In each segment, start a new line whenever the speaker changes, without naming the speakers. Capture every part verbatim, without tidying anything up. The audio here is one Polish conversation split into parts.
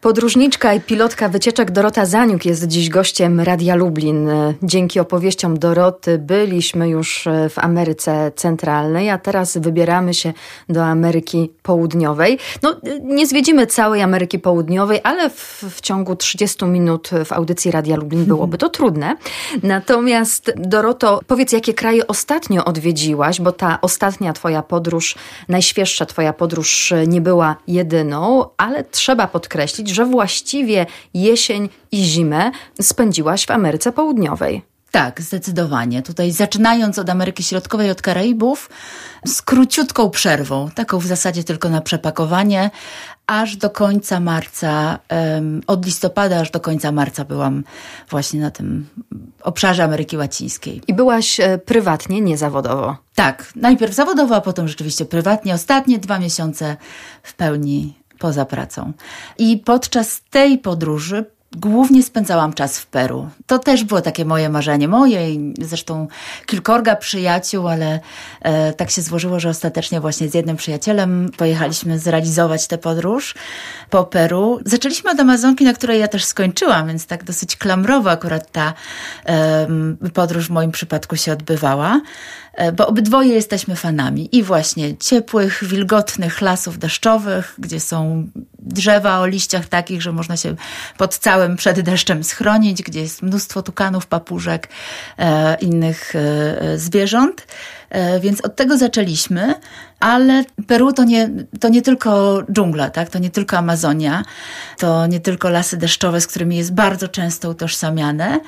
Podróżniczka i pilotka wycieczek Dorota Zaniuk jest dziś gościem Radia Lublin. Dzięki opowieściom Doroty byliśmy już w Ameryce Centralnej, a teraz wybieramy się do Ameryki Południowej. No, nie zwiedzimy całej Ameryki Południowej, ale w, w ciągu trzydziestu minut w audycji Radia Lublin byłoby to trudne. Natomiast Doroto, powiedz, jakie kraje ostatnio odwiedziłaś, bo ta ostatnia twoja podróż, najświeższa twoja podróż nie była jedyną, ale trzeba podkreślić, że właściwie jesień i zimę spędziłaś w Ameryce Południowej.
Tak, zdecydowanie. Tutaj zaczynając od Ameryki Środkowej, od Karaibów, z króciutką przerwą, taką w zasadzie tylko na przepakowanie, aż do końca marca, um, od listopada aż do końca marca byłam właśnie na tym obszarze Ameryki Łacińskiej.
I byłaś e, prywatnie, nie zawodowo?
Tak, najpierw zawodowo, a potem rzeczywiście prywatnie. Ostatnie dwa miesiące w pełni poza pracą. I podczas tej podróży głównie spędzałam czas w Peru. To też było takie moje marzenie, moje i zresztą kilkorga przyjaciół, ale e, tak się złożyło, że ostatecznie właśnie z jednym przyjacielem pojechaliśmy zrealizować tę podróż po Peru. Zaczęliśmy od Amazonki, na której ja też skończyłam, więc tak dosyć klamrowo akurat ta e, podróż w moim przypadku się odbywała, e, bo obydwoje jesteśmy fanami i właśnie ciepłych, wilgotnych lasów deszczowych, gdzie są drzewa o liściach takich, że można się pod całym przed deszczem schronić, gdzie jest mnóstwo tukanów, papużek, e, innych e, zwierząt. E, więc od tego zaczęliśmy, ale Peru to nie, to nie tylko dżungla, tak? To nie tylko Amazonia, to nie tylko lasy deszczowe, z którymi jest bardzo często utożsamiane.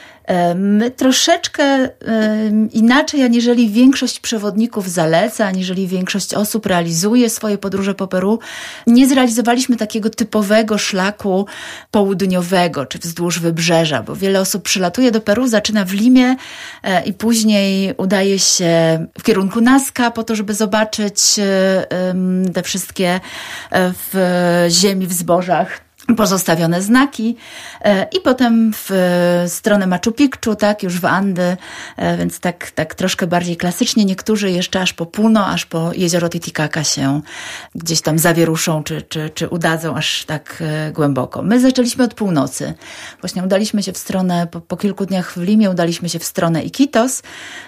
My troszeczkę inaczej, aniżeli większość przewodników zaleca, aniżeli większość osób realizuje swoje podróże po Peru, nie zrealizowaliśmy takiego typowego szlaku południowego, czy wzdłuż wybrzeża, bo wiele osób przylatuje do Peru, zaczyna w Limie i później udaje się w kierunku Nazca po to, żeby zobaczyć te wszystkie w ziemi, w zbożach pozostawione znaki i potem w stronę Machu Picchu, tak, już w Andy, więc tak, tak troszkę bardziej klasycznie. Niektórzy jeszcze aż po Puno, aż po jezioro Titicaca się gdzieś tam zawieruszą, czy, czy, czy udadzą aż tak głęboko. My zaczęliśmy od północy. Właśnie udaliśmy się w stronę, po, po kilku dniach w Limie udaliśmy się w stronę Iquitos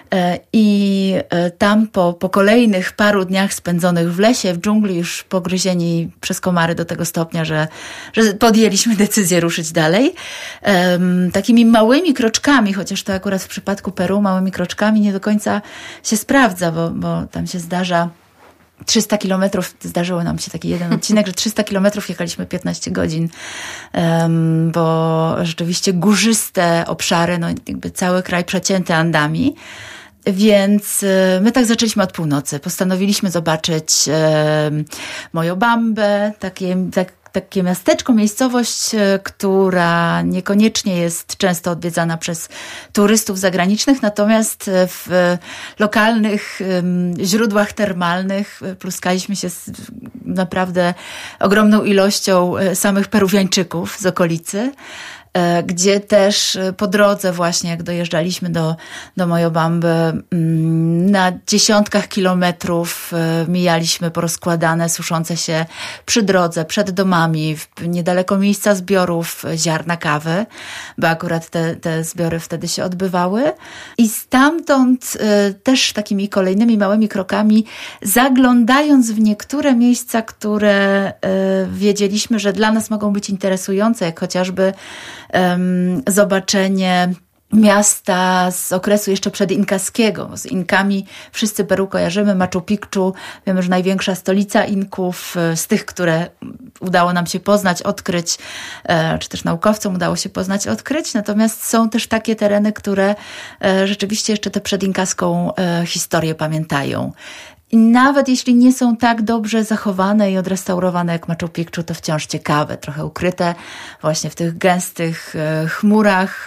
i tam po, po kolejnych paru dniach spędzonych w lesie, w dżungli, już pogryzieni przez komary do tego stopnia, że, że podjęliśmy decyzję ruszyć dalej. Um, takimi małymi kroczkami, chociaż to akurat w przypadku Peru małymi kroczkami nie do końca się sprawdza, bo, bo tam się zdarza trzysta kilometrów, zdarzyło nam się taki jeden odcinek, że trzysta kilometrów jechaliśmy piętnaście godzin, um, bo rzeczywiście górzyste obszary, no jakby cały kraj przecięty Andami. Więc my tak zaczęliśmy od północy. Postanowiliśmy zobaczyć e, Moyobambę, takie, tak, takie miasteczko, miejscowość, która niekoniecznie jest często odwiedzana przez turystów zagranicznych, natomiast w lokalnych źródłach termalnych pluskaliśmy się z naprawdę ogromną ilością samych Peruwiańczyków z okolicy, gdzie też po drodze właśnie, jak dojeżdżaliśmy do, do Moyobamby, na dziesiątkach kilometrów mijaliśmy porozkładane, suszące się przy drodze, przed domami, niedaleko miejsca zbiorów ziarna kawy, bo akurat te, te zbiory wtedy się odbywały. I stamtąd też takimi kolejnymi małymi krokami, zaglądając w niektóre miejsca, które wiedzieliśmy, że dla nas mogą być interesujące, jak chociażby Um, zobaczenie miasta z okresu jeszcze przedinkaskiego. Z Inkami wszyscy Peru kojarzymy, Machu Picchu, wiemy, że największa stolica Inków, z tych, które udało nam się poznać, odkryć, czy też naukowcom udało się poznać, odkryć, natomiast są też takie tereny, które rzeczywiście jeszcze tę przedinkaską historię pamiętają. I nawet jeśli nie są tak dobrze zachowane i odrestaurowane jak Machu Picchu, to wciąż ciekawe, trochę ukryte właśnie w tych gęstych chmurach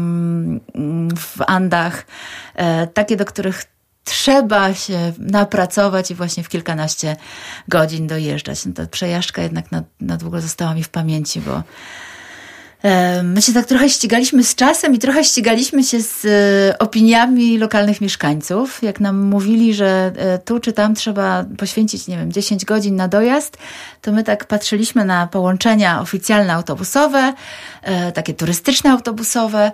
w Andach, takie, do których trzeba się napracować i właśnie w kilkanaście godzin dojeżdżać. No ta przejażdżka jednak na, na długo została mi w pamięci, bo My się tak trochę ścigaliśmy z czasem i trochę ścigaliśmy się z opiniami lokalnych mieszkańców. Jak nam mówili, że tu czy tam trzeba poświęcić, nie wiem, dziesięć godzin na dojazd, to my tak patrzyliśmy na połączenia oficjalne autobusowe, takie turystyczne autobusowe,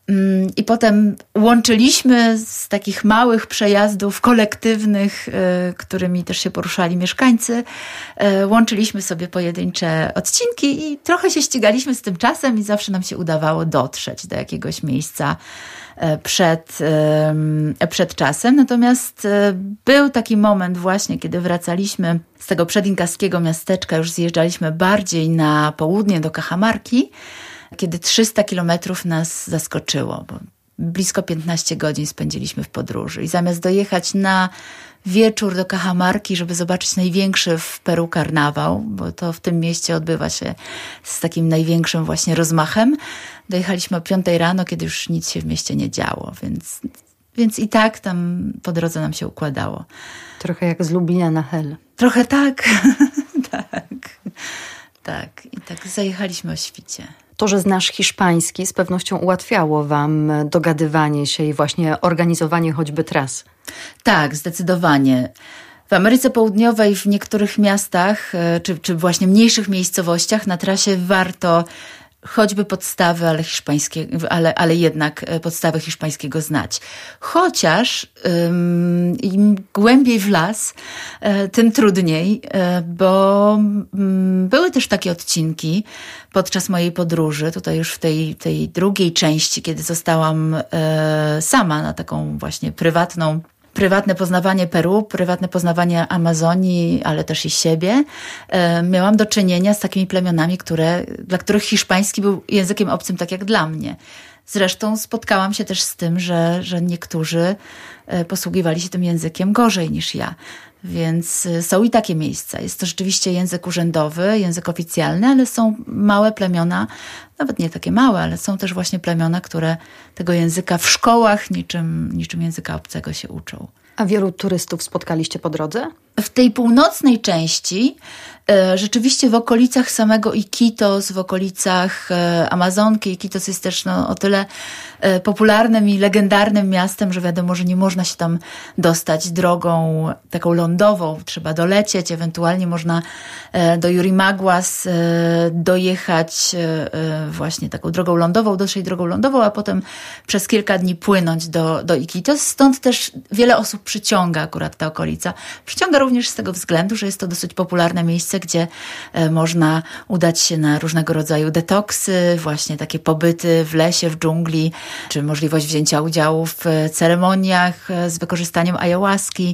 i potem łączyliśmy z takich małych przejazdów kolektywnych, którymi też się poruszali mieszkańcy, łączyliśmy sobie pojedyncze odcinki i trochę się ścigaliśmy z tym czasem i zawsze nam się udawało dotrzeć do jakiegoś miejsca przed, przed czasem. Natomiast był taki moment właśnie, kiedy wracaliśmy z tego przedinkaskiego miasteczka, już zjeżdżaliśmy bardziej na południe do Cajamarki, kiedy trzysta kilometrów nas zaskoczyło, bo blisko piętnaście godzin spędziliśmy w podróży i zamiast dojechać na wieczór do Cajamarki, żeby zobaczyć największy w Peru karnawał, bo to w tym mieście odbywa się z takim największym właśnie rozmachem, dojechaliśmy o piątej rano, kiedy już nic się w mieście nie działo, więc, więc i tak tam po drodze nam się układało.
Trochę jak z Lublina na Hel.
Trochę tak, tak, tak. I tak zajechaliśmy o świcie.
To, że znasz hiszpański, z pewnością ułatwiało wam dogadywanie się i właśnie organizowanie choćby tras.
Tak, zdecydowanie. W Ameryce Południowej w niektórych miastach, czy, czy właśnie mniejszych miejscowościach na trasie warto choćby podstawy, ale, hiszpańskie, ale, ale jednak podstawy hiszpańskiego znać. Chociaż um, im głębiej w las, tym trudniej, bo um, były też takie odcinki podczas mojej podróży, tutaj już w tej, tej drugiej części, kiedy zostałam e, sama na taką właśnie prywatną prywatne poznawanie Peru, prywatne poznawanie Amazonii, ale też i siebie. E, miałam do czynienia z takimi plemionami, które, dla których hiszpański był językiem obcym, tak jak dla mnie. Zresztą spotkałam się też z tym, że, że niektórzy posługiwali się tym językiem gorzej niż ja. Więc są i takie miejsca. Jest to rzeczywiście język urzędowy, język oficjalny, ale są małe plemiona, nawet nie takie małe, ale są też właśnie plemiona, które tego języka w szkołach niczym, niczym języka obcego się uczą.
A wielu turystów spotkaliście po drodze?
W tej północnej części, e, rzeczywiście w okolicach samego Iquitos, w okolicach e, Amazonki, Iquitos jest też no, o tyle e, popularnym i legendarnym miastem, że wiadomo, że nie można się tam dostać drogą taką lądową. Trzeba dolecieć, ewentualnie można e, do Yurimaguas e, dojechać e, właśnie taką drogą lądową, dotrzeć drogą lądową, a potem przez kilka dni płynąć do, do Iquitos. Stąd też wiele osób przyciąga akurat ta okolica. Przyciąga również z tego względu, że jest to dosyć popularne miejsce, gdzie można udać się na różnego rodzaju detoksy, właśnie takie pobyty w lesie, w dżungli, czy możliwość wzięcia udziału w ceremoniach z wykorzystaniem ayahuaski,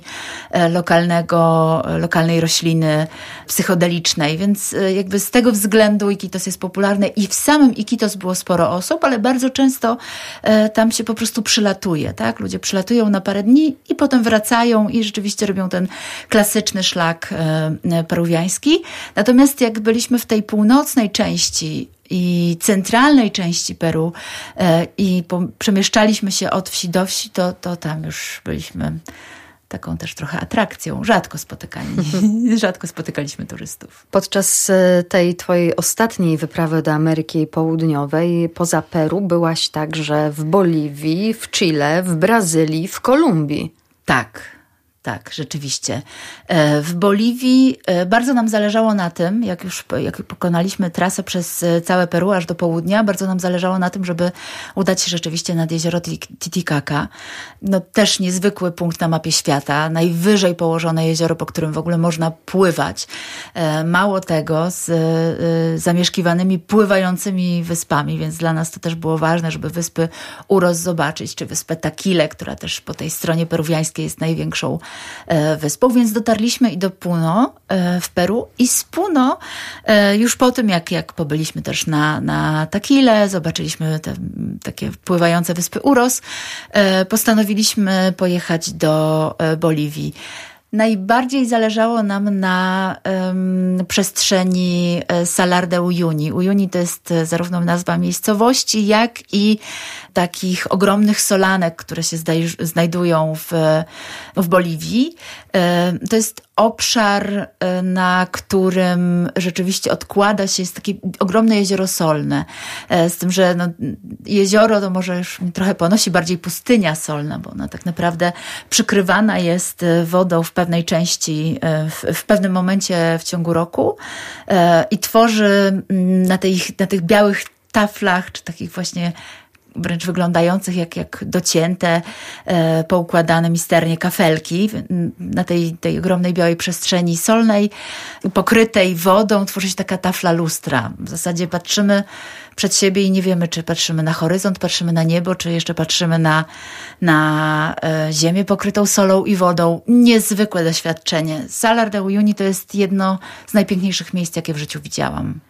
lokalnego, lokalnej rośliny psychodelicznej. Więc jakby z tego względu Iquitos jest popularne i w samym Iquitos było sporo osób, ale bardzo często tam się po prostu przylatuje, tak? Ludzie przylatują na parę dni i potem wracają i rzeczywiście robią ten klasyczny szlak e, peruwiański. Natomiast jak byliśmy w tej północnej części i centralnej części Peru e, i po, przemieszczaliśmy się od wsi do wsi, to, to tam już byliśmy taką też trochę atrakcją. Rzadko spotykani, rzadko spotykaliśmy turystów.
Podczas tej twojej ostatniej wyprawy do Ameryki Południowej, poza Peru, byłaś także w Boliwii, w Chile, w Brazylii, w Kolumbii.
Tak. Tak, rzeczywiście. W Boliwii bardzo nam zależało na tym, jak już jak pokonaliśmy trasę przez całe Peru aż do południa, bardzo nam zależało na tym, żeby udać się rzeczywiście nad jezioro Titicaca. No też niezwykły punkt na mapie świata, najwyżej położone jezioro, po którym w ogóle można pływać. Mało tego, z zamieszkiwanymi, pływającymi wyspami, więc dla nas to też było ważne, żeby wyspy Uros zobaczyć, czy wyspę Taquile, która też po tej stronie peruwiańskiej jest największą wyspą, więc dotarliśmy i do Puno w Peru i z Puno już po tym, jak, jak pobyliśmy też na, na Taquile, zobaczyliśmy te takie pływające wyspy Uros, postanowiliśmy pojechać do Boliwii. Najbardziej zależało nam na um, przestrzeni Salar de Uyuni. Uyuni to jest zarówno nazwa miejscowości, jak i takich ogromnych solanek, które się zdaj, znajdują w, w Boliwii. To jest obszar, na którym rzeczywiście odkłada się, jest takie ogromne jezioro solne. Z tym, że no, jezioro to może już trochę ponosi bardziej pustynia solna, bo ona tak naprawdę przykrywana jest wodą w pewnej części, w, w pewnym momencie w ciągu roku i tworzy na, tej, na tych białych taflach, czy takich właśnie wręcz wyglądających jak, jak docięte, e, poukładane misternie kafelki na tej, tej ogromnej białej przestrzeni solnej, pokrytej wodą, tworzy się taka tafla lustra. W zasadzie patrzymy przed siebie i nie wiemy, czy patrzymy na horyzont, patrzymy na niebo, czy jeszcze patrzymy na, na e, ziemię pokrytą solą i wodą. Niezwykłe doświadczenie. Salar de Uyuni to jest jedno z najpiękniejszych miejsc, jakie w życiu widziałam.